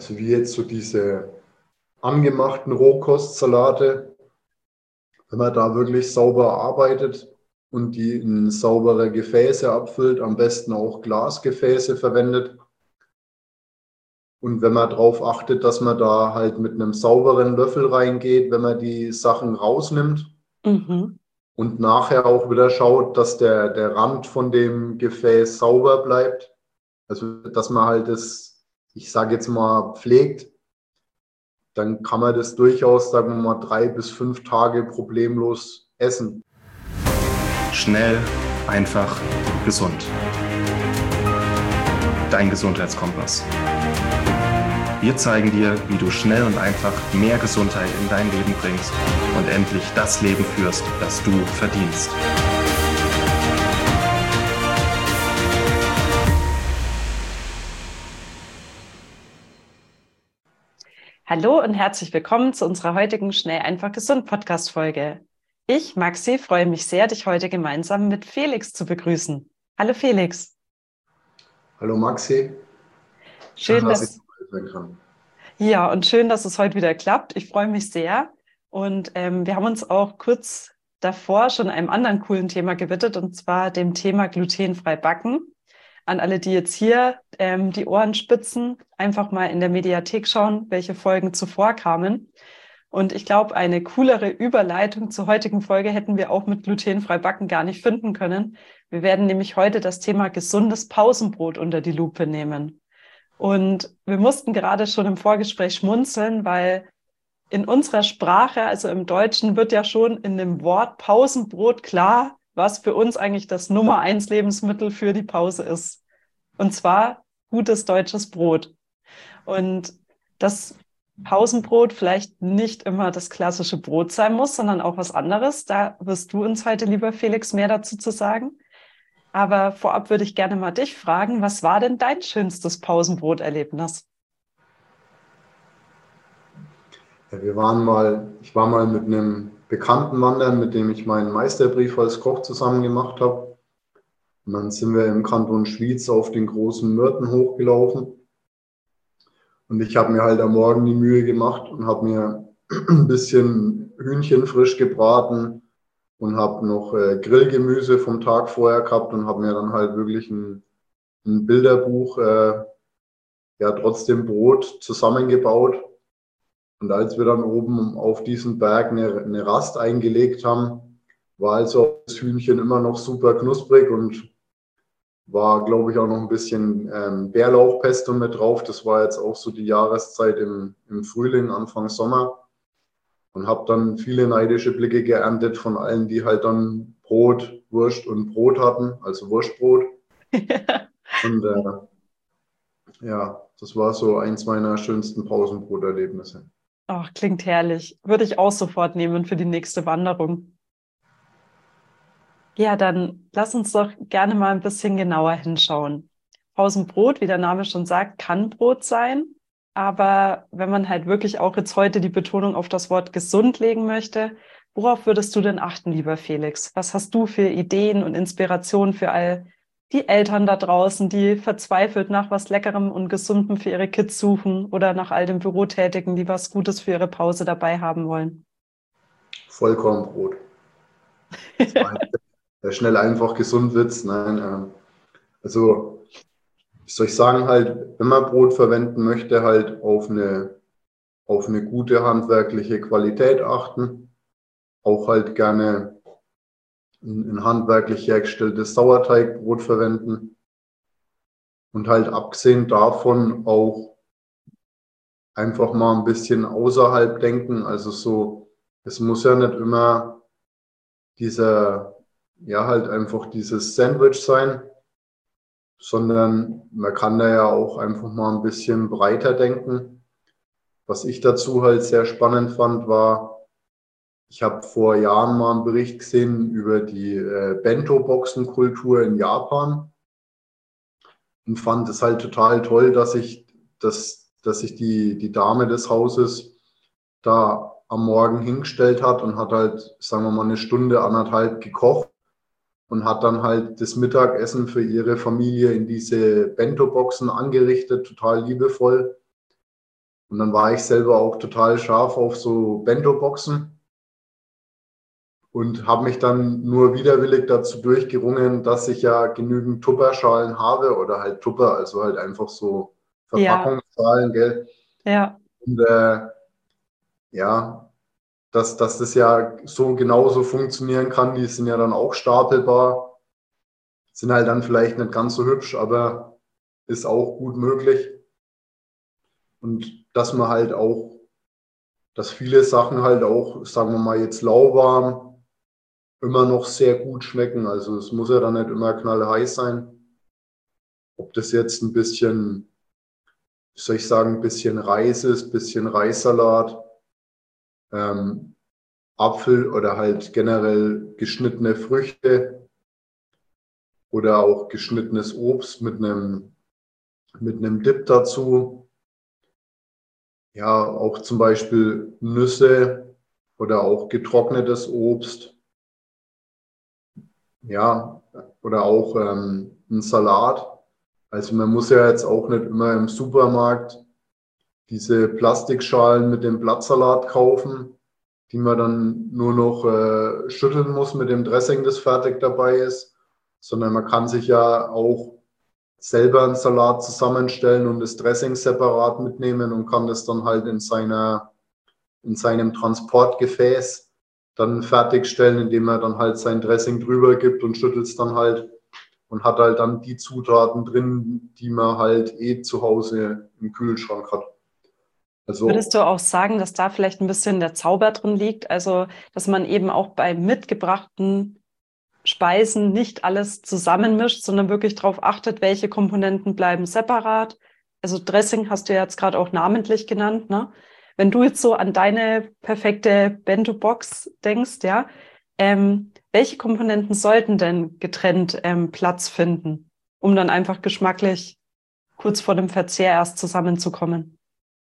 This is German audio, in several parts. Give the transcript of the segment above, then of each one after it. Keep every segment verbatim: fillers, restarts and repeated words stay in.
Also wie jetzt so diese angemachten Rohkostsalate, wenn man da wirklich sauber arbeitet und die in saubere Gefäße abfüllt, am besten auch Glasgefäße verwendet. Und wenn man darauf achtet, dass man da halt mit einem sauberen Löffel reingeht, wenn man die Sachen rausnimmt Mhm. und nachher auch wieder schaut, dass der, der Rand von dem Gefäß sauber bleibt. Also dass man halt das, ich sage jetzt mal, pflegt, dann kann man das durchaus, sagen wir mal, drei bis fünf Tage problemlos essen. Schnell, einfach, gesund. Dein Gesundheitskompass. Wir zeigen dir, wie du schnell und einfach mehr Gesundheit in dein Leben bringst und endlich das Leben führst, das du verdienst. Hallo und herzlich willkommen zu unserer heutigen Schnell, einfach, gesund Podcast-Folge. Ich, Maxi, freue mich sehr, dich heute gemeinsam mit Felix zu begrüßen. Hallo Felix. Hallo Maxi, schön, Schön, dass ich dass, dabei sein kann. ja, und schön, dass es heute wieder klappt. Ich freue mich sehr. Und ähm, wir haben uns auch kurz davor schon einem anderen coolen Thema gewidmet, und zwar dem Thema glutenfrei backen. An alle, die jetzt hier ähm, die Ohren spitzen, einfach mal in der Mediathek schauen, welche Folgen zuvor kamen. Und ich glaube, eine coolere Überleitung zur heutigen Folge hätten wir auch mit glutenfrei backen gar nicht finden können. Wir werden nämlich heute das Thema gesundes Pausenbrot unter die Lupe nehmen. Und wir mussten gerade schon im Vorgespräch schmunzeln, weil in unserer Sprache, also im Deutschen, wird ja schon in dem Wort Pausenbrot klar, was für uns eigentlich das Nummer eins Lebensmittel für die Pause ist. Und zwar gutes deutsches Brot. Und das Pausenbrot vielleicht nicht immer das klassische Brot sein muss, sondern auch was anderes. Da wirst du uns heute, lieber Felix, mehr dazu zu sagen. Aber vorab würde ich gerne mal dich fragen, was war denn dein schönstes Pausenbroterlebnis? Ja, wir waren mal, ich war mal mit einem Bekannten wandern, mit dem ich meinen Meisterbrief als Koch zusammen gemacht habe. Und dann sind wir im Kanton Schwyz auf den großen Mürten hochgelaufen. Und ich habe mir halt am Morgen die Mühe gemacht und habe mir ein bisschen Hühnchen frisch gebraten und habe noch äh, Grillgemüse vom Tag vorher gehabt und habe mir dann halt wirklich ein, ein Bilderbuch, äh, ja, trotzdem Brot zusammengebaut. Und als wir dann oben auf diesen Berg eine, eine Rast eingelegt haben, war also das Hühnchen immer noch super knusprig und war, glaube ich, auch noch ein bisschen ähm, Bärlauchpesto mit drauf. Das war jetzt auch so die Jahreszeit im, im Frühling, Anfang Sommer. Und habe dann viele neidische Blicke geerntet von allen, die halt dann Brot, Wurst und Brot hatten, also Wurstbrot. Und äh, ja, das war so eins meiner schönsten Pausenbroterlebnisse. Ach, klingt herrlich. Würde ich auch sofort nehmen für die nächste Wanderung. Ja, dann lass uns doch gerne mal ein bisschen genauer hinschauen. Pausenbrot, wie der Name schon sagt, kann Brot sein. Aber wenn man halt wirklich auch jetzt heute die Betonung auf das Wort gesund legen möchte, worauf würdest du denn achten, lieber Felix? Was hast du für Ideen und Inspirationen für all die Eltern da draußen, die verzweifelt nach was Leckerem und Gesundem für ihre Kids suchen oder nach all den Bürotätigen, die was Gutes für ihre Pause dabei haben wollen? Vollkornbrot. Das war jetzt der schnell einfach gesund Witz. Nein, äh, also wie soll ich sagen, halt, wenn man Brot verwenden möchte, halt auf eine, auf eine gute handwerkliche Qualität achten. Auch halt gerne ein, ein handwerklich hergestelltes Sauerteigbrot verwenden. Und halt abgesehen davon auch einfach mal ein bisschen außerhalb denken. Also so, es muss ja nicht immer dieser, ja halt einfach dieses Sandwich sein, sondern man kann da ja auch einfach mal ein bisschen breiter denken. Was ich dazu halt sehr spannend fand, war, ich habe vor Jahren mal einen Bericht gesehen über die äh, Bento-Boxen-Kultur in Japan und fand es halt total toll, dass ich, dass, dass sich die, die Dame des Hauses da am Morgen hingestellt hat und hat halt, sagen wir mal, eine Stunde, anderthalb gekocht und hat dann halt das Mittagessen für ihre Familie in diese Bento-Boxen angerichtet, total liebevoll. Und dann war ich selber auch total scharf auf so Bento-Boxen und habe mich dann nur widerwillig dazu durchgerungen, dass ich ja genügend Tupperschalen habe oder halt Tupper, also halt einfach so Verpackungsschalen, gell? Ja. Und äh, ja, dass, dass das ja so genauso funktionieren kann, die sind ja dann auch stapelbar, sind halt dann vielleicht nicht ganz so hübsch, aber ist auch gut möglich. Und dass man halt auch, dass viele Sachen halt auch, sagen wir mal jetzt lauwarm, immer noch sehr gut schmecken. Also es muss ja dann nicht immer knallheiß sein. Ob das jetzt ein bisschen, wie soll ich sagen, ein bisschen Reis ist, ein bisschen Reissalat, ähm, Apfel oder halt generell geschnittene Früchte oder auch geschnittenes Obst mit einem, mit einem Dip dazu. Ja, auch zum Beispiel Nüsse oder auch getrocknetes Obst. Ja, oder auch ähm, ein Salat. Also man muss ja jetzt auch nicht immer im Supermarkt diese Plastikschalen mit dem Blattsalat kaufen, die man dann nur noch äh, schütteln muss mit dem Dressing, das fertig dabei ist, sondern man kann sich ja auch selber einen Salat zusammenstellen und das Dressing separat mitnehmen und kann das dann halt in seiner, in seinem Transportgefäß dann fertigstellen, indem er dann halt sein Dressing drüber gibt und schüttelt es dann halt und hat halt dann die Zutaten drin, die man halt eh zu Hause im Kühlschrank hat. Also, Würdest du auch sagen, dass da vielleicht ein bisschen der Zauber drin liegt? Also, dass man eben auch bei mitgebrachten Speisen nicht alles zusammenmischt, sondern wirklich darauf achtet, welche Komponenten bleiben separat. Also Dressing hast du ja jetzt gerade auch namentlich genannt, ne? Wenn du jetzt so an deine perfekte Bento-Box denkst, ja, ähm, welche Komponenten sollten denn getrennt ähm, Platz finden, um dann einfach geschmacklich kurz vor dem Verzehr erst zusammenzukommen?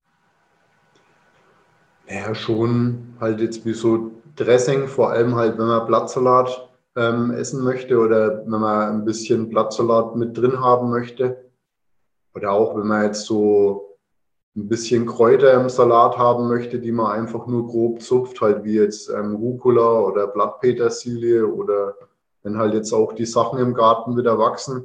ja, schon halt jetzt wie so Dressing, vor allem halt, wenn man Blattsalat ähm, essen möchte oder wenn man ein bisschen Blattsalat mit drin haben möchte. Oder auch wenn man jetzt so ein bisschen Kräuter im Salat haben möchte, die man einfach nur grob zupft, halt wie jetzt ähm, Rucola oder Blattpetersilie oder wenn halt jetzt auch die Sachen im Garten wieder wachsen.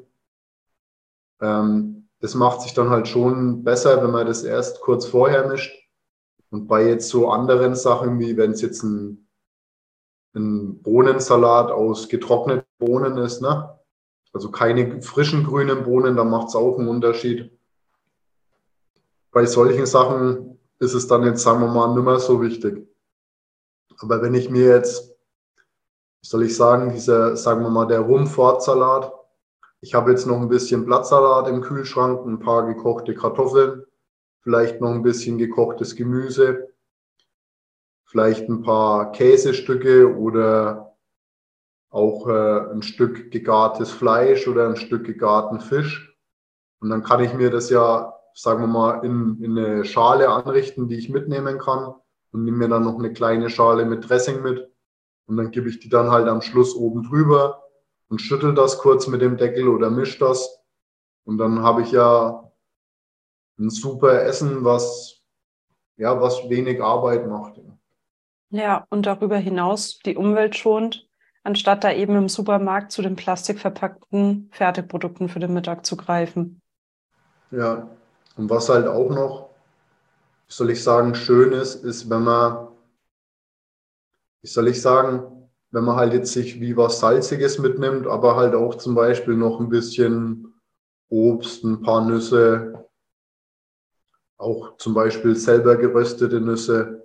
Ähm, das macht sich dann halt schon besser, wenn man das erst kurz vorher mischt. Und bei jetzt so anderen Sachen, wie wenn es jetzt ein, ein Bohnensalat aus getrockneten Bohnen ist, ne? Also keine frischen grünen Bohnen, da macht es auch einen Unterschied. Bei solchen Sachen ist es dann jetzt, sagen wir mal, nicht mehr so wichtig. Aber wenn ich mir jetzt, wie soll ich sagen, dieser, sagen wir mal, der Rumfortsalat, ich habe jetzt noch ein bisschen Blattsalat im Kühlschrank, ein paar gekochte Kartoffeln, vielleicht noch ein bisschen gekochtes Gemüse, vielleicht ein paar Käsestücke oder auch äh, ein Stück gegartes Fleisch oder ein Stück gegarten Fisch. Und dann kann ich mir das ja, sagen wir mal, in, in eine Schale anrichten, die ich mitnehmen kann und nehme mir dann noch eine kleine Schale mit Dressing mit. Und dann gebe ich die dann halt am Schluss oben drüber und schüttel das kurz mit dem Deckel oder misch das. Und dann habe ich ja ein super Essen, was, ja, was wenig Arbeit macht. Ja, und darüber hinaus die Umwelt schont, anstatt da eben im Supermarkt zu den plastikverpackten Fertigprodukten für den Mittag zu greifen. Ja, und was halt auch noch, wie soll ich sagen, schön ist, ist, wenn man, wie soll ich sagen, wenn man halt jetzt sich wie was Salziges mitnimmt, aber halt auch zum Beispiel noch ein bisschen Obst, ein paar Nüsse, auch zum Beispiel selber geröstete Nüsse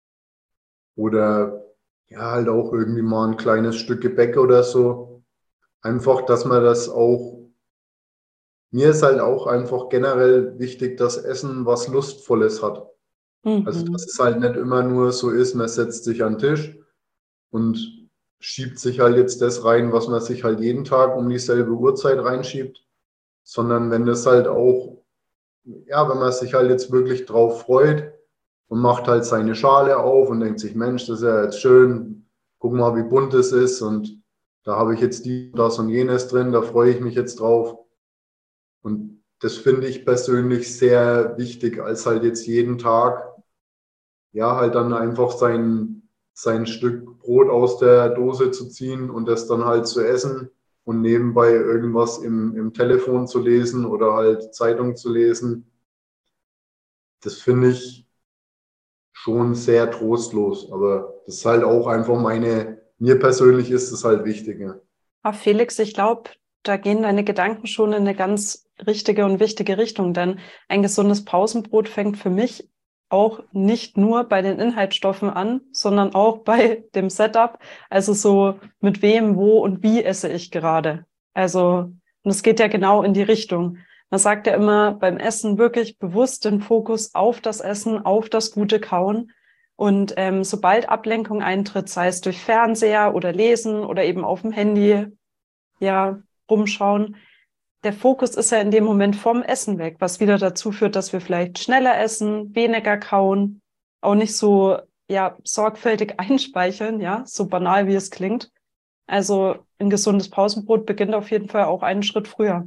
oder ja, halt auch irgendwie mal ein kleines Stück Gebäck oder so. Einfach, dass man das auch, mir ist halt auch einfach generell wichtig, dass Essen was Lustvolles hat. Also, dass Mhm. es halt nicht immer nur so ist, man setzt sich an den Tisch und schiebt sich halt jetzt das rein, was man sich halt jeden Tag um dieselbe Uhrzeit reinschiebt, sondern wenn das halt auch, ja, wenn man sich halt jetzt wirklich drauf freut und macht halt seine Schale auf und denkt sich, Mensch, das ist ja jetzt schön, guck mal, wie bunt es ist und da habe ich jetzt dies, das und jenes drin, da freue ich mich jetzt drauf. Und das finde ich persönlich sehr wichtig, als halt jetzt jeden Tag, ja, halt dann einfach sein, sein Stück Brot aus der Dose zu ziehen und das dann halt zu essen und nebenbei irgendwas im, im Telefon zu lesen oder halt Zeitung zu lesen. Das finde ich schon sehr trostlos, aber das ist halt auch einfach meine, mir persönlich ist es halt wichtig. Ja. Aber Felix, ich glaube, da gehen deine Gedanken schon in eine ganz richtige und wichtige Richtung, denn ein gesundes Pausenbrot fängt für mich auch nicht nur bei den Inhaltsstoffen an, sondern auch bei dem Setup, also so mit wem, wo und wie esse ich gerade. Also, und es geht ja genau in die Richtung. Man sagt ja immer beim Essen wirklich bewusst den Fokus auf das Essen, auf das gute Kauen. Und ähm, sobald Ablenkung eintritt, sei es durch Fernseher oder Lesen oder eben auf dem Handy, ja, rumschauen, der Fokus ist ja in dem Moment vom Essen weg, was wieder dazu führt, dass wir vielleicht schneller essen, weniger kauen, auch nicht so ja sorgfältig einspeicheln, ja, so banal wie es klingt. Also ein gesundes Pausenbrot beginnt auf jeden Fall auch einen Schritt früher.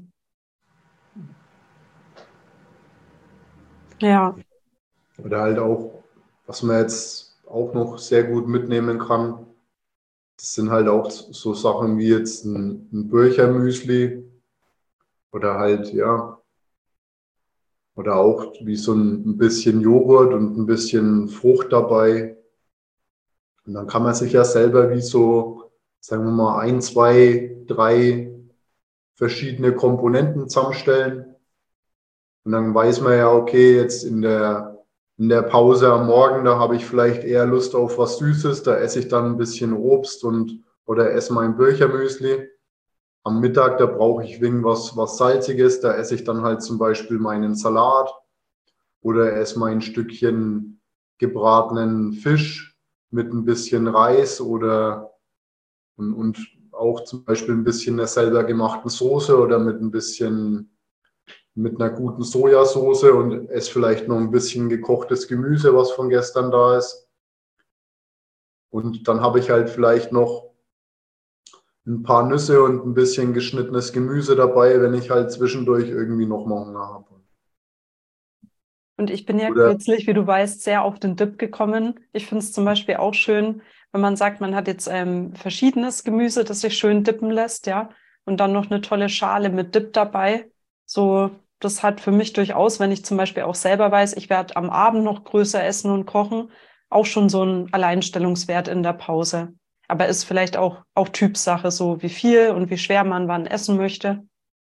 Ja. Oder halt auch, was man jetzt auch noch sehr gut mitnehmen kann, das sind halt auch so Sachen wie jetzt ein, ein Birchermüsli oder halt, ja, oder auch wie so ein, ein bisschen Joghurt und ein bisschen Frucht dabei. Und dann kann man sich ja selber wie so, sagen wir mal, ein, zwei, drei verschiedene Komponenten zusammenstellen. Und dann weiß man ja, okay, jetzt in der, in der Pause am Morgen, da habe ich vielleicht eher Lust auf was Süßes, da esse ich dann ein bisschen Obst und oder esse mein Birchermüsli. Am Mittag, da brauche ich irgendwas was Salziges, da esse ich dann halt zum Beispiel meinen Salat oder esse mein Stückchen gebratenen Fisch mit ein bisschen Reis oder und, und auch zum Beispiel ein bisschen der selber gemachten Soße oder mit ein bisschen mit einer guten Sojasauce und esse vielleicht noch ein bisschen gekochtes Gemüse, was von gestern da ist. Und dann habe ich halt vielleicht noch ein paar Nüsse und ein bisschen geschnittenes Gemüse dabei, wenn ich halt zwischendurch irgendwie noch mal Hunger habe. Und ich bin ja Oder kürzlich, wie du weißt, sehr auf den Dip gekommen. Ich finde es zum Beispiel auch schön, wenn man sagt, man hat jetzt ähm, verschiedenes Gemüse, das sich schön dippen lässt, ja, und dann noch eine tolle Schale mit Dip dabei. So, das hat für mich durchaus, wenn ich zum Beispiel auch selber weiß, ich werde am Abend noch größer essen und kochen, auch schon so ein Alleinstellungswert in der Pause. Aber ist vielleicht auch, auch Typsache, so wie viel und wie schwer man wann essen möchte.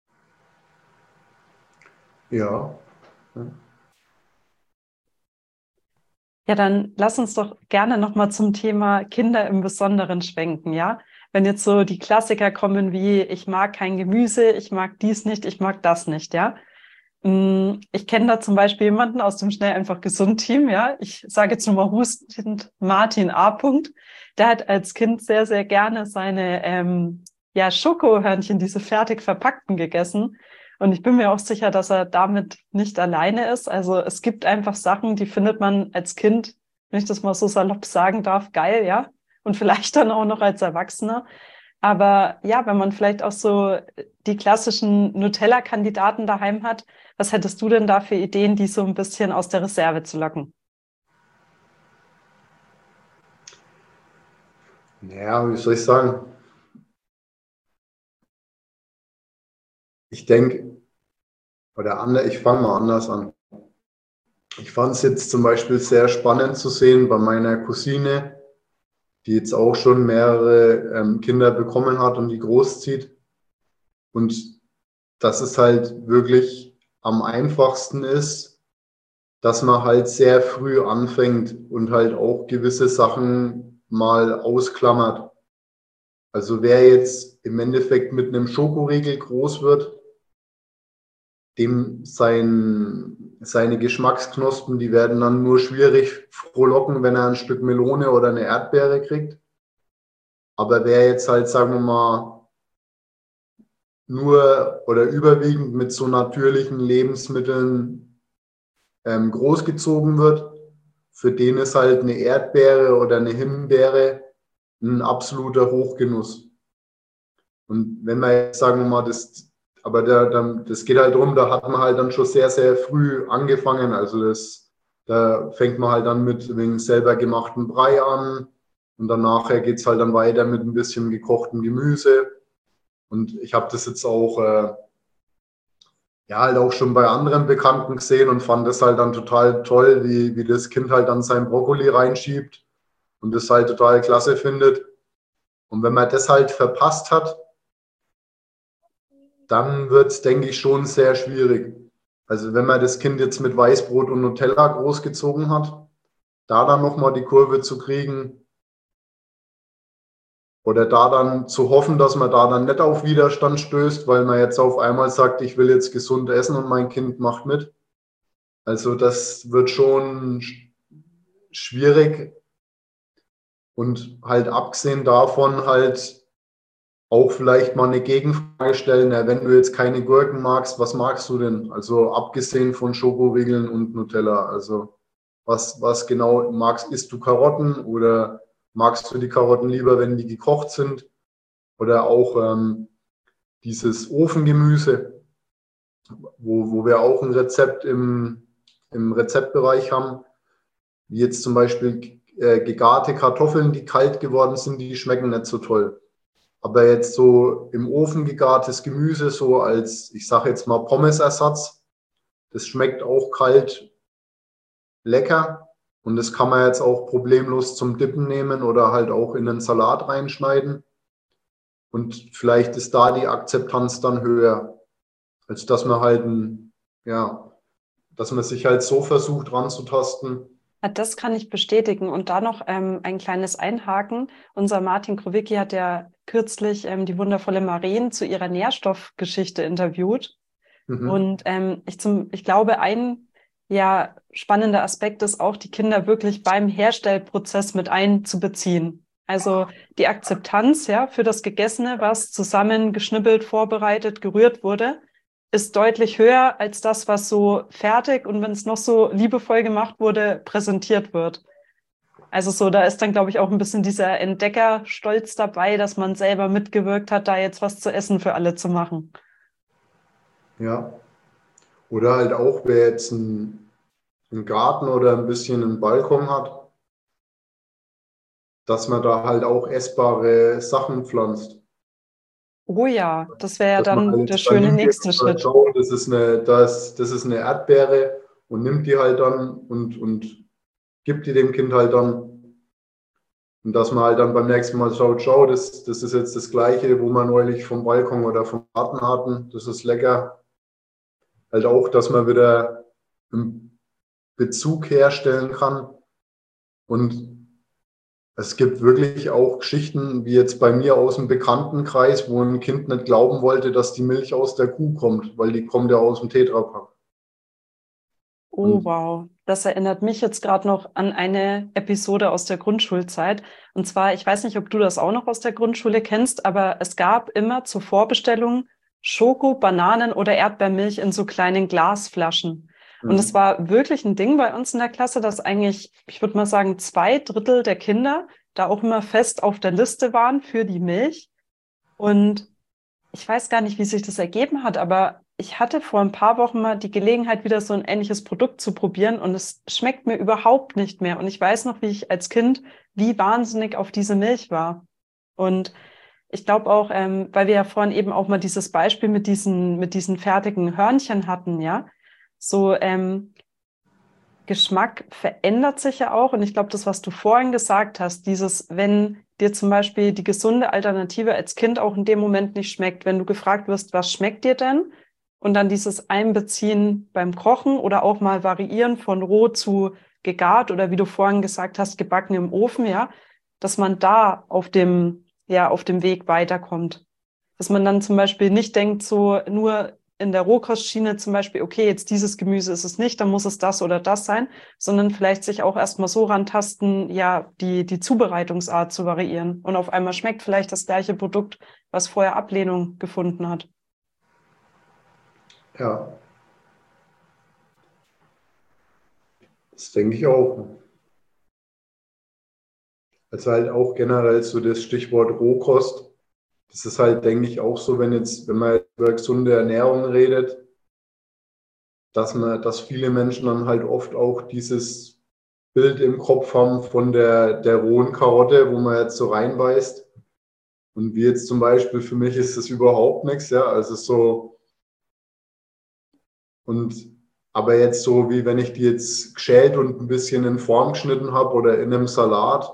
ja. ja. Ja, dann lass uns doch gerne nochmal zum Thema Kinder im Besonderen schwenken, ja? Wenn jetzt so die Klassiker kommen wie, ich mag kein Gemüse, ich mag dies nicht, ich mag das nicht, ja? Ich kenne da zum Beispiel jemanden aus dem Schnell einfach gesund Team, ja? Ich sage jetzt nur mal hustend Martin A. Punkt. Der hat als Kind sehr, sehr gerne seine ähm, ja, Schokohörnchen, diese fertig verpackten, gegessen. Und ich bin mir auch sicher, dass er damit nicht alleine ist. Also es gibt einfach Sachen, die findet man als Kind, wenn ich das mal so salopp sagen darf, geil, ja. Und vielleicht dann auch noch als Erwachsener. Aber ja, wenn man vielleicht auch so die klassischen Nutella-Kandidaten daheim hat, was hättest du denn da für Ideen, die so ein bisschen aus der Reserve zu locken? Naja, wie soll ich sagen? Ich denke, oder anders, ich fange mal anders an. Ich fand es jetzt zum Beispiel sehr spannend zu sehen bei meiner Cousine, die jetzt auch schon mehrere ähm, Kinder bekommen hat und die großzieht. Und dass es halt wirklich am einfachsten ist, dass man halt sehr früh anfängt und halt auch gewisse Sachen mal ausklammert. Also wer jetzt im Endeffekt mit einem Schokoriegel groß wird, dem sein, seine Geschmacksknospen, die werden dann nur schwierig frohlocken, wenn er ein Stück Melone oder eine Erdbeere kriegt. Aber wer jetzt halt, sagen wir mal, nur oder überwiegend mit so natürlichen Lebensmitteln ähm, großgezogen wird, für den ist halt eine Erdbeere oder eine Himbeere ein absoluter Hochgenuss. Und wenn man jetzt, sagen wir mal, das aber der, dann, das geht halt darum, da hat man halt dann schon sehr, sehr früh angefangen. Also das, da fängt man halt dann mit wegen selber gemachten Brei an und dann nachher geht es halt dann weiter mit ein bisschen gekochtem Gemüse. Und ich habe das jetzt auch, äh, ja, halt auch schon bei anderen Bekannten gesehen und fand das halt dann total toll, wie, wie das Kind halt dann sein Brokkoli reinschiebt und das halt total klasse findet. Und wenn man das halt verpasst hat, dann wird es, denke ich, schon sehr schwierig. Also wenn man das Kind jetzt mit Weißbrot und Nutella großgezogen hat, da dann nochmal die Kurve zu kriegen oder da dann zu hoffen, dass man da dann nicht auf Widerstand stößt, weil man jetzt auf einmal sagt, ich will jetzt gesund essen und mein Kind macht mit. Also das wird schon schwierig und halt abgesehen davon halt auch vielleicht mal eine Gegenfrage stellen, ja, wenn du jetzt keine Gurken magst, was magst du denn? Also abgesehen von Schokoriegeln und Nutella, also was, was genau magst, isst du Karotten oder magst du die Karotten lieber, wenn die gekocht sind? Oder auch ähm, dieses Ofengemüse, wo, wo wir auch ein Rezept im, im Rezeptbereich haben, wie jetzt zum Beispiel äh, gegarte Kartoffeln, die kalt geworden sind, die schmecken nicht so toll. Aber jetzt so im Ofen gegartes Gemüse, so als, ich sage jetzt mal, Pommesersatz, das schmeckt auch kalt lecker. Und das kann man jetzt auch problemlos zum Dippen nehmen oder halt auch in einen Salat reinschneiden. Und vielleicht ist da die Akzeptanz dann höher, als dass man halt ein, ja, dass man sich halt so versucht ranzutasten. Ja, das kann ich bestätigen. Und da noch ähm, ein kleines Einhaken. Unser Martin Krowicki hat ja kürzlich ähm, die wundervolle Maren zu ihrer Nährstoffgeschichte interviewt. Mhm. Und ähm, ich, zum, ich glaube, ein ja, spannender Aspekt ist auch, die Kinder wirklich beim Herstellprozess mit einzubeziehen. Also die Akzeptanz ja, für das Gegessene, was zusammen geschnippelt, vorbereitet, gerührt wurde, ist deutlich höher als das, was so fertig und wenn es noch so liebevoll gemacht wurde, präsentiert wird. Also so, da ist dann, glaube ich, auch ein bisschen dieser Entdeckerstolz dabei, dass man selber mitgewirkt hat, da jetzt was zu essen für alle zu machen. Ja. Oder halt auch, wer jetzt einen, einen Garten oder ein bisschen einen Balkon hat, dass man da halt auch essbare Sachen pflanzt. Oh ja, das wäre ja dann halt der schöne nächste Schritt. Schauen, das ist eine, das, das ist eine Erdbeere und nimmt die halt dann und, und gibt die dem Kind halt dann. Und dass man halt dann beim nächsten Mal schaut, schau, das, das ist jetzt das Gleiche, wo wir neulich vom Balkon oder vom Garten hatten. Das ist lecker. Halt auch, dass man wieder einen Bezug herstellen kann. Und es gibt wirklich auch Geschichten, wie jetzt bei mir aus dem Bekanntenkreis, wo ein Kind nicht glauben wollte, dass die Milch aus der Kuh kommt, weil die kommt ja aus dem Tetrapack. Oh, und wow. Das erinnert mich jetzt gerade noch an eine Episode aus der Grundschulzeit. Und zwar, ich weiß nicht, ob du das auch noch aus der Grundschule kennst, aber es gab immer zur Vorbestellung Schoko, Bananen oder Erdbeermilch in so kleinen Glasflaschen. Mhm. Und es war wirklich ein Ding bei uns in der Klasse, dass eigentlich, ich würde mal sagen, zwei Drittel der Kinder da auch immer fest auf der Liste waren für die Milch. Und ich weiß gar nicht, wie sich das ergeben hat, aber ich hatte vor ein paar Wochen mal die Gelegenheit, wieder so ein ähnliches Produkt zu probieren und es schmeckt mir überhaupt nicht mehr. Und ich weiß noch, wie ich als Kind wie wahnsinnig auf diese Milch war. Und ich glaube auch, ähm, weil wir ja vorhin eben auch mal dieses Beispiel mit diesen, mit diesen fertigen Hörnchen hatten, ja, so ähm, Geschmack verändert sich ja auch. Und ich glaube, das, was du vorhin gesagt hast, dieses, wenn dir zum Beispiel die gesunde Alternative als Kind auch in dem Moment nicht schmeckt, wenn du gefragt wirst, was schmeckt dir denn? Und dann dieses Einbeziehen beim Kochen oder auch mal variieren von roh zu gegart oder wie du vorhin gesagt hast, gebacken im Ofen, ja, dass man da auf dem, ja, auf dem Weg weiterkommt. Dass man dann zum Beispiel nicht denkt, so nur in der Rohkostschiene zum Beispiel, okay, jetzt dieses Gemüse ist es nicht, dann muss es das oder das sein, sondern vielleicht sich auch erstmal so rantasten, ja, die, die Zubereitungsart zu variieren. Und auf einmal schmeckt vielleicht das gleiche Produkt, was vorher Ablehnung gefunden hat. Ja. Das denke ich auch. Also halt auch generell so das Stichwort Rohkost. Das ist halt, denke ich, auch so, wenn jetzt, wenn man über gesunde Ernährung redet, dass man, dass viele Menschen dann halt oft auch dieses Bild im Kopf haben von der, der rohen Karotte, wo man jetzt so reinbeißt. Und wie jetzt zum Beispiel, für mich ist das überhaupt nichts, ja, also so, und, aber jetzt so, wie wenn ich die jetzt geschält und ein bisschen in Form geschnitten habe oder in einem Salat,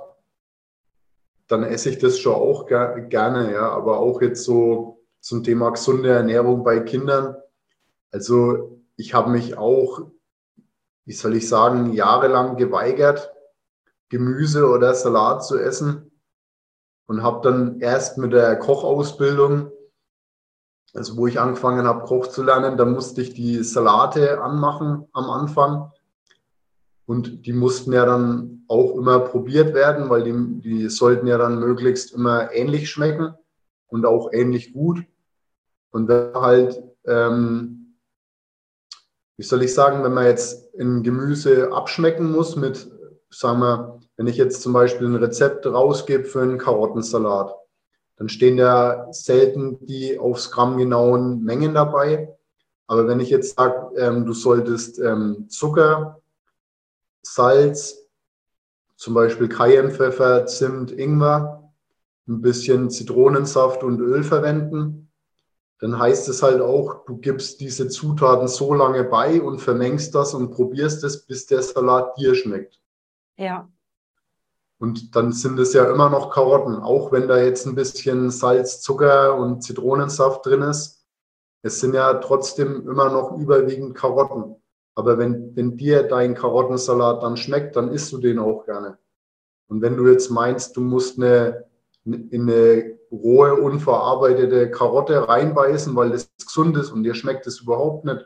dann esse ich das schon auch ger gerne, ja, aber auch jetzt so zum Thema gesunde Ernährung bei Kindern, also ich habe mich auch, wie soll ich sagen, jahrelang geweigert, Gemüse oder Salat zu essen. Und habe dann erst mit der Kochausbildung, also wo ich angefangen habe, Koch zu lernen, da musste ich die Salate anmachen am Anfang. Und die mussten ja dann auch immer probiert werden, weil die, die sollten ja dann möglichst immer ähnlich schmecken und auch ähnlich gut. Und wenn man halt, ähm, wie soll ich sagen, wenn man jetzt ein Gemüse abschmecken muss mit, sagen wir, wenn ich jetzt zum Beispiel ein Rezept rausgebe für einen Karottensalat, dann stehen ja selten die aufs Gramm genauen Mengen dabei. Aber wenn ich jetzt sage, ähm, du solltest ähm, Zucker, Salz, zum Beispiel Cayennepfeffer, Zimt, Ingwer, ein bisschen Zitronensaft und Öl verwenden, dann heißt es halt auch, du gibst diese Zutaten so lange bei und vermengst das und probierst es, bis der Salat dir schmeckt. Ja. Und dann sind es ja immer noch Karotten, auch wenn da jetzt ein bisschen Salz, Zucker und Zitronensaft drin ist. Es sind ja trotzdem immer noch überwiegend Karotten. Aber wenn, wenn dir dein Karottensalat dann schmeckt, dann isst du den auch gerne. Und wenn du jetzt meinst, du musst eine, in eine rohe, unverarbeitete Karotte reinbeißen, weil das gesund ist und dir schmeckt es überhaupt nicht,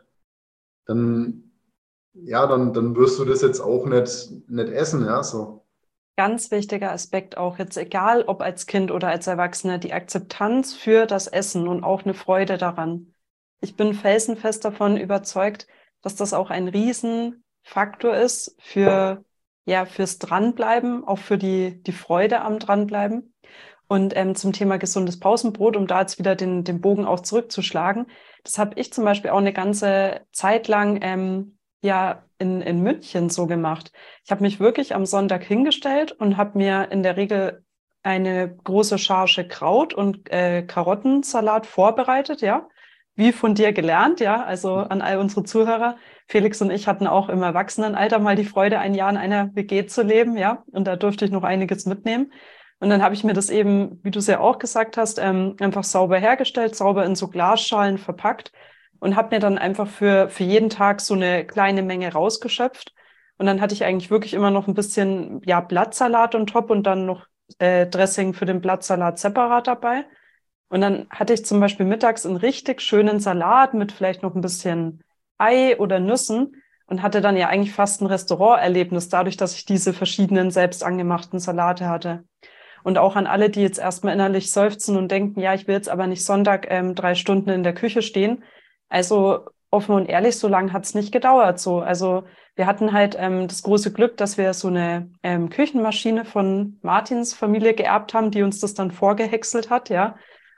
dann, ja, dann, dann wirst du das jetzt auch nicht, nicht essen, ja, so. Ganz wichtiger Aspekt auch jetzt, egal ob als Kind oder als Erwachsener, die Akzeptanz für das Essen und auch eine Freude daran. Ich bin felsenfest davon überzeugt, dass das auch ein Riesenfaktor ist für, ja, fürs Dranbleiben, auch für die, die Freude am Dranbleiben. Und ähm, zum Thema gesundes Pausenbrot, um da jetzt wieder den, den Bogen auch zurückzuschlagen, das habe ich zum Beispiel auch eine ganze Zeit lang ähm, ja in, in München so gemacht. Ich habe mich wirklich am Sonntag hingestellt und habe mir in der Regel eine große Charge Kraut und äh, Karottensalat vorbereitet, ja, wie von dir gelernt, ja, also an all unsere Zuhörer. Felix und ich hatten auch im Erwachsenenalter mal die Freude, ein Jahr in einer W G zu leben, ja, und da durfte ich noch einiges mitnehmen. Und dann habe ich mir das eben, wie du es ja auch gesagt hast, ähm, einfach sauber hergestellt, sauber in so Glasschalen verpackt und habe mir dann einfach für, für jeden Tag so eine kleine Menge rausgeschöpft. Und dann hatte ich eigentlich wirklich immer noch ein bisschen, ja, Blattsalat on top und dann noch äh, Dressing für den Blattsalat separat dabei. Und dann hatte ich zum Beispiel mittags einen richtig schönen Salat mit vielleicht noch ein bisschen Ei oder Nüssen und hatte dann ja eigentlich fast ein Restauranterlebnis dadurch, dass ich diese verschiedenen selbst angemachten Salate hatte. Und auch an alle, die jetzt erstmal innerlich seufzen und denken, ja, ich will jetzt aber nicht Sonntag ähm, drei Stunden in der Küche stehen. Also offen und ehrlich, so lange hat es nicht gedauert. So, also wir hatten halt ähm, das große Glück, dass wir so eine ähm, Küchenmaschine von Martins Familie geerbt haben, die uns das dann vorgehäckselt hat, ja.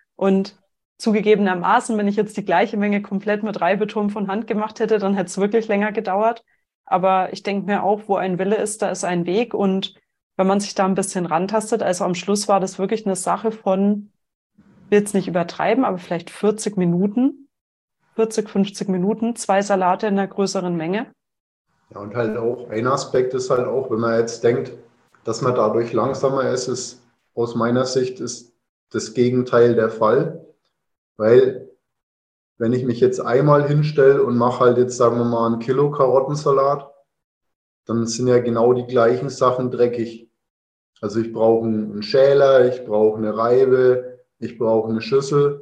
Und zugegebenermaßen, wenn ich jetzt die gleiche Menge komplett mit Reibeturm von Hand gemacht hätte, dann hätte es wirklich länger gedauert. Aber ich denke mir auch, wo ein Wille ist, da ist ein Weg. Und wenn man sich da ein bisschen rantastet, also am Schluss war das wirklich eine Sache von, ich will jetzt nicht übertreiben, aber vielleicht vierzig Minuten, vierzig, fünfzig Minuten, zwei Salate in einer größeren Menge. Ja, und halt auch ein Aspekt ist halt auch, wenn man jetzt denkt, dass man dadurch langsamer ist, ist aus meiner Sicht ist das Gegenteil der Fall. Weil wenn ich mich jetzt einmal hinstelle und mache halt jetzt, sagen wir mal, ein Kilo Karottensalat, dann sind ja genau die gleichen Sachen dreckig. Also ich brauche einen Schäler, ich brauche eine Reibe, ich brauche eine Schüssel.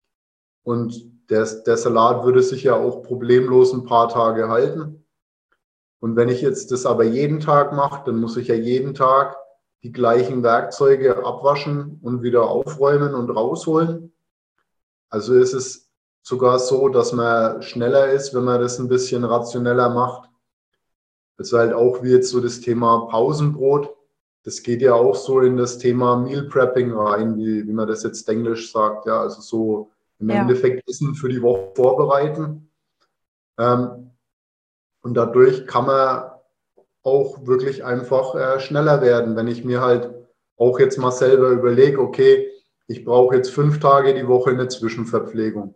Und der, der Salat würde sich ja auch problemlos ein paar Tage halten. Und wenn ich jetzt das aber jeden Tag mache, dann muss ich ja jeden Tag die gleichen Werkzeuge abwaschen und wieder aufräumen und rausholen. Also ist es sogar so, dass man schneller ist, wenn man das ein bisschen rationeller macht. Das ist halt auch wie jetzt so das Thema Pausenbrot. Das geht ja auch so in das Thema Meal Prepping rein, wie, wie man das jetzt englisch sagt. Ja, also so im Ja. Endeffekt Essen für die Woche vorbereiten. Ähm, und dadurch kann man auch wirklich einfach äh, schneller werden, wenn ich mir halt auch jetzt mal selber überlege, okay, ich brauche jetzt fünf Tage die Woche eine Zwischenverpflegung.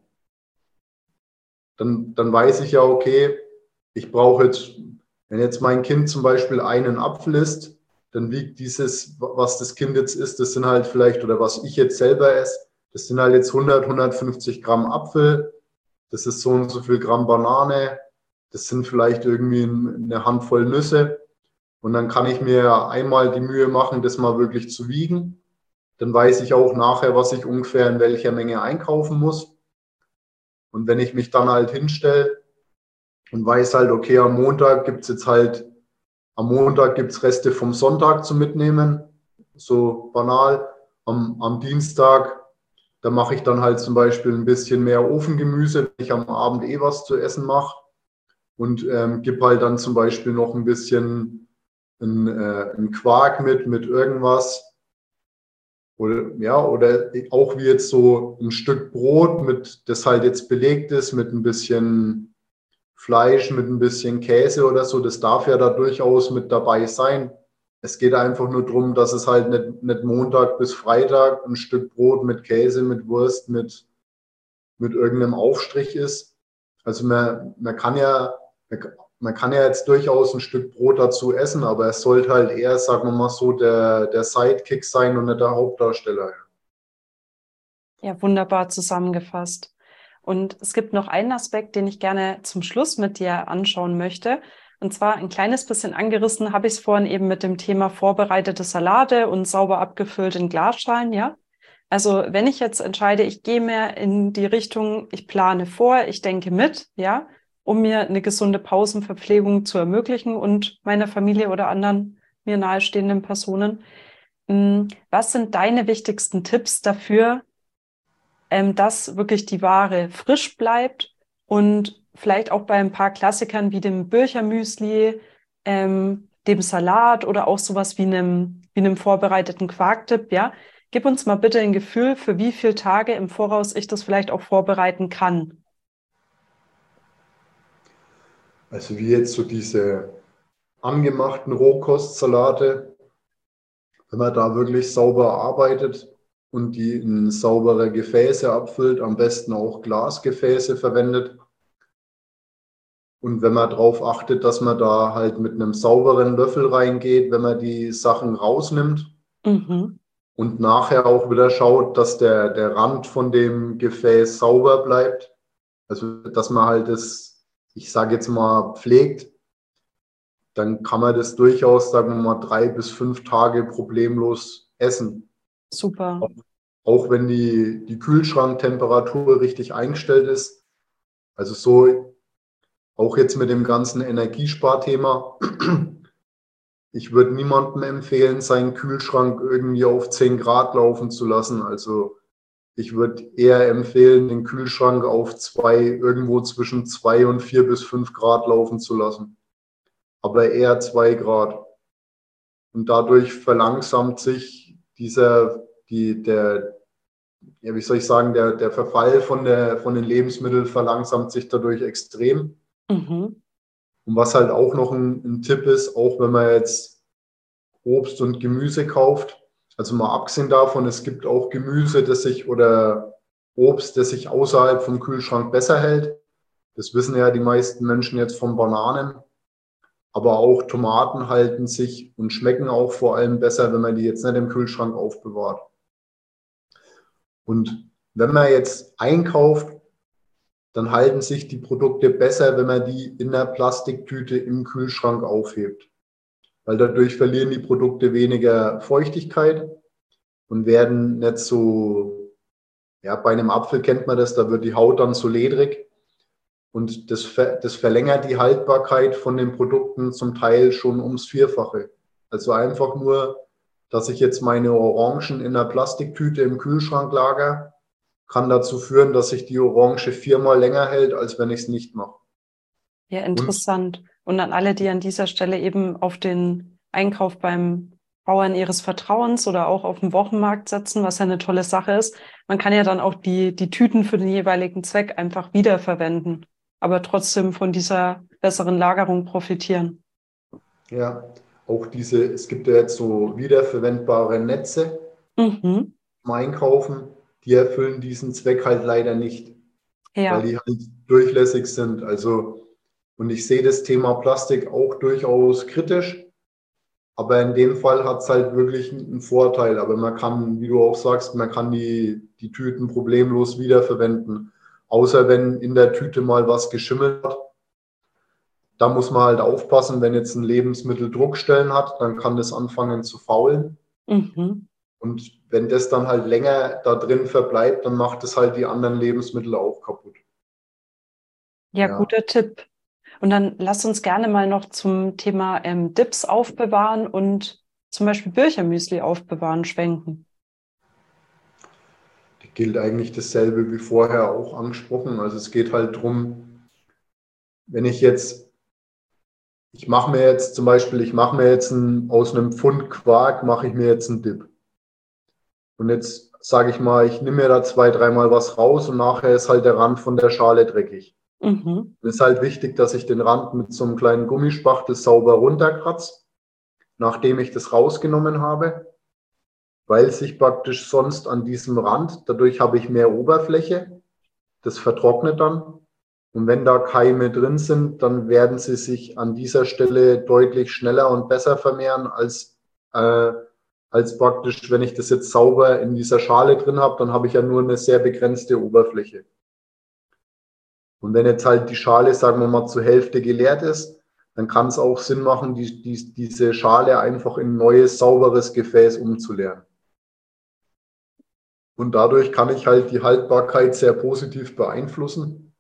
Dann, dann weiß ich ja, okay, ich brauche jetzt, wenn jetzt mein Kind zum Beispiel einen Apfel isst, dann wiegt dieses, was das Kind jetzt isst, das sind halt vielleicht, oder was ich jetzt selber esse, das sind halt jetzt hundert, hundertfünfzig Gramm Apfel, das ist so und so viel Gramm Banane, das sind vielleicht irgendwie eine Handvoll Nüsse. Und dann kann ich mir einmal die Mühe machen, das mal wirklich zu wiegen. Dann weiß ich auch nachher, was ich ungefähr in welcher Menge einkaufen muss. Und wenn ich mich dann halt hinstelle und weiß halt, okay, am Montag gibt es jetzt halt, am Montag gibt es Reste vom Sonntag zu mitnehmen, so banal. Am, am Dienstag, da mache ich dann halt zum Beispiel ein bisschen mehr Ofengemüse, wenn ich am Abend eh was zu essen mache. Und ähm, gebe halt dann zum Beispiel noch ein bisschen ein, äh, ein Quark mit, mit irgendwas. Oder, ja, oder auch wie jetzt so ein Stück Brot, mit, das halt jetzt belegt ist mit ein bisschen Fleisch, mit ein bisschen Käse oder so. Das darf ja da durchaus mit dabei sein. Es geht einfach nur darum, dass es halt nicht, nicht Montag bis Freitag ein Stück Brot mit Käse, mit Wurst, mit, mit irgendeinem Aufstrich ist. Also man, man kann ja, man kann ja jetzt durchaus ein Stück Brot dazu essen, aber es sollte halt eher, sagen wir mal so, der, der Sidekick sein und nicht der Hauptdarsteller. Ja, wunderbar zusammengefasst. Und es gibt noch einen Aspekt, den ich gerne zum Schluss mit dir anschauen möchte. Und zwar ein kleines bisschen angerissen habe ich es vorhin eben mit dem Thema vorbereitete Salate und sauber abgefüllt in Glasschalen, ja. Also wenn ich jetzt entscheide, ich gehe mehr in die Richtung, ich plane vor, ich denke mit, ja, um mir eine gesunde Pausenverpflegung zu ermöglichen und meiner Familie oder anderen mir nahestehenden Personen. Was sind deine wichtigsten Tipps dafür, dass wirklich die Ware frisch bleibt und vielleicht auch bei ein paar Klassikern wie dem Birchermüsli, ähm, dem Salat oder auch sowas wie einem, wie einem vorbereiteten Quarkdip, ja? Gib uns mal bitte ein Gefühl, für wie viele Tage im Voraus ich das vielleicht auch vorbereiten kann. Also wie jetzt so diese angemachten Rohkostsalate, wenn man da wirklich sauber arbeitet und die in saubere Gefäße abfüllt, am besten auch Glasgefäße verwendet. Und wenn man darauf achtet, dass man da halt mit einem sauberen Löffel reingeht, wenn man die Sachen rausnimmt. Mhm. Und nachher auch wieder schaut, dass der, der Rand von dem Gefäß sauber bleibt. Also dass man halt das, ich sage jetzt mal, pflegt. Dann kann man das durchaus, sagen wir mal, drei bis fünf Tage problemlos essen. Super. Auch, auch wenn die, die Kühlschranktemperatur richtig eingestellt ist. Also so, auch jetzt mit dem ganzen Energiesparthema. Ich würde niemandem empfehlen, seinen Kühlschrank irgendwie auf zehn Grad laufen zu lassen. Also ich würde eher empfehlen, den Kühlschrank auf zwei, irgendwo zwischen zwei und vier bis fünf Grad laufen zu lassen. Aber eher zwei Grad. Und dadurch verlangsamt sich dieser, die, der, ja, wie soll ich sagen, der, der Verfall von, der, von den Lebensmitteln verlangsamt sich dadurch extrem. Mhm. Und was halt auch noch ein, ein Tipp ist, auch wenn man jetzt Obst und Gemüse kauft, also mal abgesehen davon, es gibt auch Gemüse, das sich oder Obst, das sich außerhalb vom Kühlschrank besser hält. Das wissen ja die meisten Menschen jetzt von Bananen. Aber auch Tomaten halten sich und schmecken auch vor allem besser, wenn man die jetzt nicht im Kühlschrank aufbewahrt. Und wenn man jetzt einkauft, dann halten sich die Produkte besser, wenn man die in der Plastiktüte im Kühlschrank aufhebt. Weil dadurch verlieren die Produkte weniger Feuchtigkeit und werden nicht so, ja, bei einem Apfel kennt man das, da wird die Haut dann so ledrig und das, das verlängert die Haltbarkeit von den Produkten zum Teil schon ums Vierfache. Also einfach nur, dass ich jetzt meine Orangen in einer Plastiktüte im Kühlschrank lagere, kann dazu führen, dass sich die Orange viermal länger hält, als wenn ich es nicht mache. Ja, interessant. Und, Und an alle, die an dieser Stelle eben auf den Einkauf beim Bauern ihres Vertrauens oder auch auf dem Wochenmarkt setzen, was ja eine tolle Sache ist. Man kann ja dann auch die, die Tüten für den jeweiligen Zweck einfach wiederverwenden, aber trotzdem von dieser besseren Lagerung profitieren. Ja, auch diese, es gibt ja jetzt so wiederverwendbare Netze Mhm. zum Einkaufen, die erfüllen diesen Zweck halt leider nicht, Ja. weil die halt durchlässig sind. Also, und ich sehe das Thema Plastik auch durchaus kritisch, aber in dem Fall hat es halt wirklich einen Vorteil. Aber man kann, wie du auch sagst, man kann die, die Tüten problemlos wiederverwenden. Außer wenn in der Tüte mal was geschimmelt hat. Da muss man halt aufpassen, wenn jetzt ein Lebensmittel Druckstellen hat, dann kann das anfangen zu faulen. Mhm. Und wenn das dann halt länger da drin verbleibt, dann macht es halt die anderen Lebensmittel auch kaputt. Ja, Ja. guter Tipp. Und dann lass uns gerne mal noch zum Thema ähm, Dips aufbewahren und zum Beispiel Birchermüsli aufbewahren schwenken. Da gilt eigentlich dasselbe wie vorher auch angesprochen. Also es geht halt darum, wenn ich jetzt, ich mache mir jetzt zum Beispiel, ich mache mir jetzt ein, aus einem Pfund Quark, mache ich mir jetzt einen Dip. Und jetzt sage ich mal, ich nehme mir da zwei, dreimal was raus und nachher ist halt der Rand von der Schale dreckig. Mhm. Es ist halt wichtig, dass ich den Rand mit so einem kleinen Gummispachtel sauber runterkratze, nachdem ich das rausgenommen habe, weil sich praktisch sonst an diesem Rand, dadurch habe ich mehr Oberfläche, das vertrocknet dann. Und wenn da Keime drin sind, dann werden sie sich an dieser Stelle deutlich schneller und besser vermehren, als, äh, als praktisch, wenn ich das jetzt sauber in dieser Schale drin habe, dann habe ich ja nur eine sehr begrenzte Oberfläche. Und wenn jetzt halt die Schale, sagen wir mal, zur Hälfte geleert ist, dann kann es auch Sinn machen, die, die, diese Schale einfach in ein neues, sauberes Gefäß umzuleeren. Und dadurch kann ich halt die Haltbarkeit sehr positiv beeinflussen.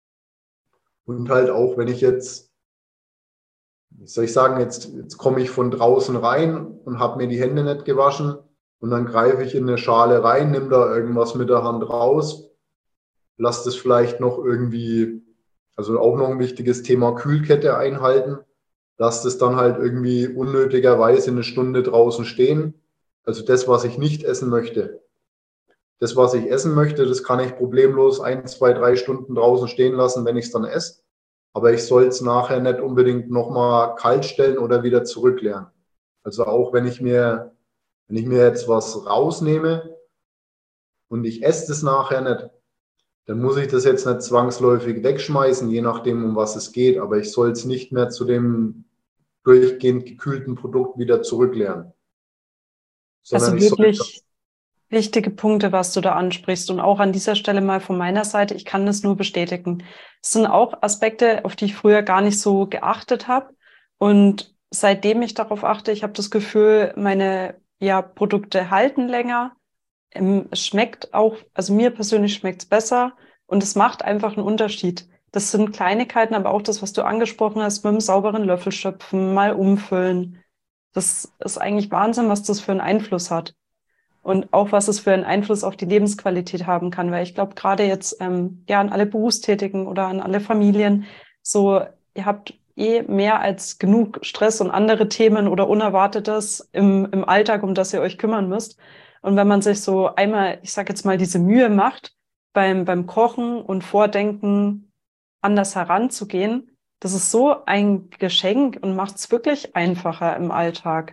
Und halt auch, wenn ich jetzt, wie soll ich sagen, jetzt, jetzt komme ich von draußen rein und habe mir die Hände nicht gewaschen und dann greife ich in eine Schale rein, nehme da irgendwas mit der Hand raus, lasse das vielleicht noch irgendwie, also auch noch ein wichtiges Thema Kühlkette einhalten, lasse das dann halt irgendwie unnötigerweise eine Stunde draußen stehen. Also das, was ich nicht essen möchte. Das, was ich essen möchte, das kann ich problemlos ein, zwei, drei Stunden draußen stehen lassen, wenn ich es dann esse. Aber ich soll es nachher nicht unbedingt nochmal kalt stellen oder wieder zurückleeren. Also auch wenn ich mir, wenn ich mir jetzt was rausnehme und ich esse das nachher nicht, dann muss ich das jetzt nicht zwangsläufig wegschmeißen, je nachdem, um was es geht. Aber ich soll es nicht mehr zu dem durchgehend gekühlten Produkt wieder zurückleeren. Sondern Also ich soll wirklich wichtige Punkte, was du da ansprichst. Und auch an dieser Stelle mal von meiner Seite, ich kann das nur bestätigen. Es sind auch Aspekte, auf die ich früher gar nicht so geachtet habe. Und seitdem ich darauf achte, ich habe das Gefühl, meine ja, Produkte halten länger. Ähm, Es schmeckt auch, also mir persönlich schmeckt es besser und es macht einfach einen Unterschied. Das sind Kleinigkeiten, aber auch das, was du angesprochen hast, mit einem sauberen Löffel schöpfen, mal umfüllen. Das ist eigentlich Wahnsinn, was das für einen Einfluss hat. Und auch, was es für einen Einfluss auf die Lebensqualität haben kann. Weil ich glaube, gerade jetzt ähm, ja an alle Berufstätigen oder an alle Familien, so ihr habt eh mehr als genug Stress und andere Themen oder Unerwartetes im, im Alltag, um das ihr euch kümmern müsst. Und wenn man sich so einmal, ich sage jetzt mal, diese Mühe macht, beim, beim Kochen und Vordenken anders heranzugehen, das ist so ein Geschenk und macht es wirklich einfacher im Alltag.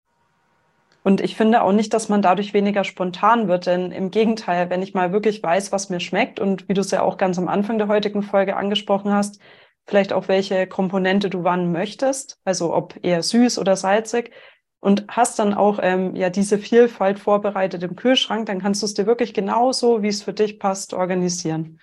Und ich finde auch nicht, dass man dadurch weniger spontan wird, denn im Gegenteil, wenn ich mal wirklich weiß, was mir schmeckt und wie du es ja auch ganz am Anfang der heutigen Folge angesprochen hast, vielleicht auch welche Komponente du wann möchtest, also ob eher süß oder salzig und hast dann auch ähm, ja diese Vielfalt vorbereitet im Kühlschrank, dann kannst du es dir wirklich genauso, wie es für dich passt, organisieren.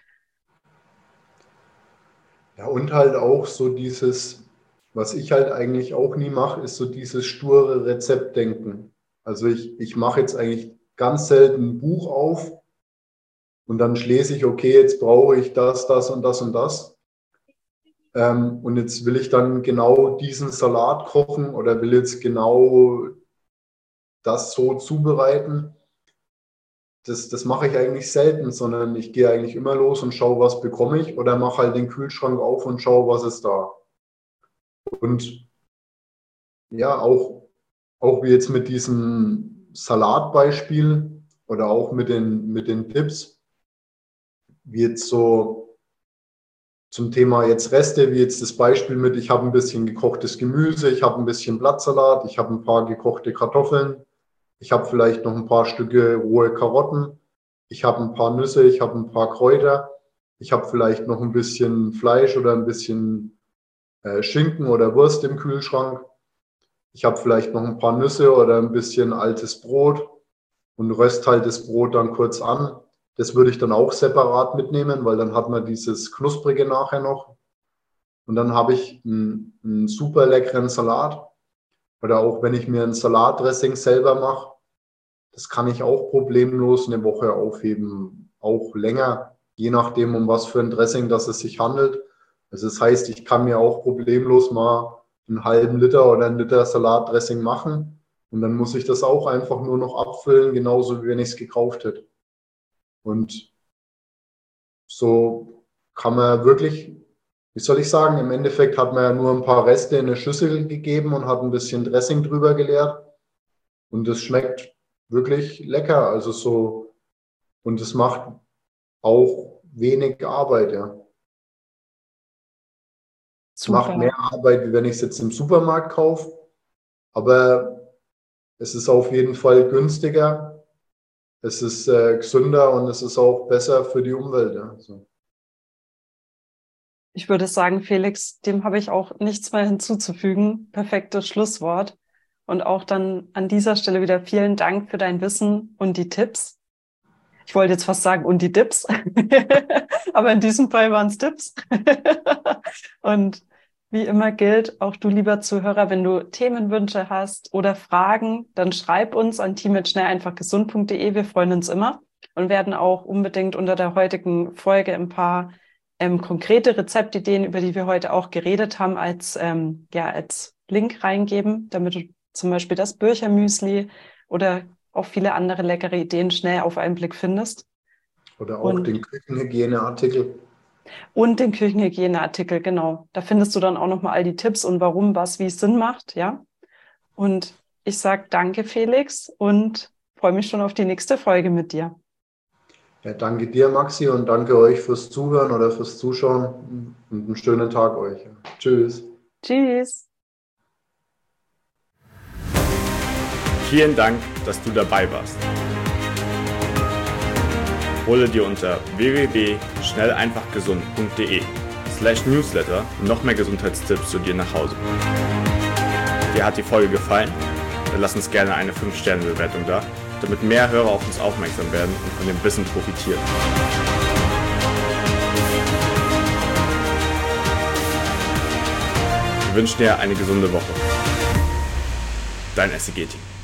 Ja, und halt auch so dieses, was ich halt eigentlich auch nie mache, ist so dieses sture Rezeptdenken. Also ich, ich mache jetzt eigentlich ganz selten ein Buch auf und dann schließe ich, okay, jetzt brauche ich das, das und das und das. Ähm, und jetzt will ich dann genau diesen Salat kochen oder will jetzt genau das so zubereiten. Das, das mache ich eigentlich selten, sondern ich gehe eigentlich immer los und schaue, was bekomme ich oder mache halt den Kühlschrank auf und schaue, was ist da. Und ja, auch auch wie jetzt mit diesem Salatbeispiel oder auch mit den, mit den Tipps, wie jetzt so zum Thema jetzt Reste, wie jetzt das Beispiel mit, ich habe ein bisschen gekochtes Gemüse, ich habe ein bisschen Blattsalat, ich habe ein paar gekochte Kartoffeln, ich habe vielleicht noch ein paar Stücke rohe Karotten, ich habe ein paar Nüsse, ich habe ein paar Kräuter, ich habe vielleicht noch ein bisschen Fleisch oder ein bisschen äh, Schinken oder Wurst im Kühlschrank. Ich habe vielleicht noch ein paar Nüsse oder ein bisschen altes Brot und röst halt das Brot dann kurz an. Das würde ich dann auch separat mitnehmen, weil dann hat man dieses Knusprige nachher noch. Und dann habe ich einen, einen super leckeren Salat. Oder auch wenn ich mir ein Salatdressing selber mache, das kann ich auch problemlos eine Woche aufheben, auch länger, je nachdem, um was für ein Dressing das es sich handelt. Also das heißt, ich kann mir auch problemlos mal einen halben Liter oder einen Liter Salatdressing machen und dann muss ich das auch einfach nur noch abfüllen, genauso wie wenn ich es gekauft hätte. Und so kann man wirklich, wie soll ich sagen, im Endeffekt hat man ja nur ein paar Reste in eine Schüssel gegeben und hat ein bisschen Dressing drüber geleert und es schmeckt wirklich lecker, also so, und es macht auch wenig Arbeit, ja. Es macht mehr Arbeit, wie wenn ich es jetzt im Supermarkt kaufe, aber es ist auf jeden Fall günstiger, es ist äh, gesünder und es ist auch besser für die Umwelt. Ja. So. Ich würde sagen, Felix, dem habe ich auch nichts mehr hinzuzufügen. Perfektes Schlusswort. Und auch dann an dieser Stelle wieder vielen Dank für dein Wissen und die Tipps. Ich wollte jetzt fast sagen, und die Tipps. Aber in diesem Fall waren es Tipps. Und wie immer gilt, auch du, lieber Zuhörer, wenn du Themenwünsche hast oder Fragen, dann schreib uns an team at schnell einfach gesund punkt de. Wir freuen uns immer und werden auch unbedingt unter der heutigen Folge ein paar ähm, konkrete Rezeptideen, über die wir heute auch geredet haben, als, ähm, ja, als Link reingeben, damit du zum Beispiel das Birchermüsli oder auch viele andere leckere Ideen schnell auf einen Blick findest. Oder auch und, den Küchenhygieneartikel. Und den Küchenhygieneartikel, genau. Da findest du dann auch nochmal all die Tipps und warum, was, wie es Sinn macht, ja. Und ich sage danke, Felix, und freue mich schon auf die nächste Folge mit dir. Ja, danke dir, Maxi, und danke euch fürs Zuhören oder fürs Zuschauen und einen schönen Tag euch. Tschüss. Tschüss. Vielen Dank, dass du dabei warst. Hole dir unter w w w punkt schnell einfach gesund punkt de slash newsletter noch mehr Gesundheitstipps zu dir nach Hause. Dir hat die Folge gefallen? Dann lass uns gerne eine fünf Sterne Bewertung da, damit mehr Hörer auf uns aufmerksam werden und von dem Wissen profitieren. Wir wünschen dir eine gesunde Woche. Dein S C G-Team.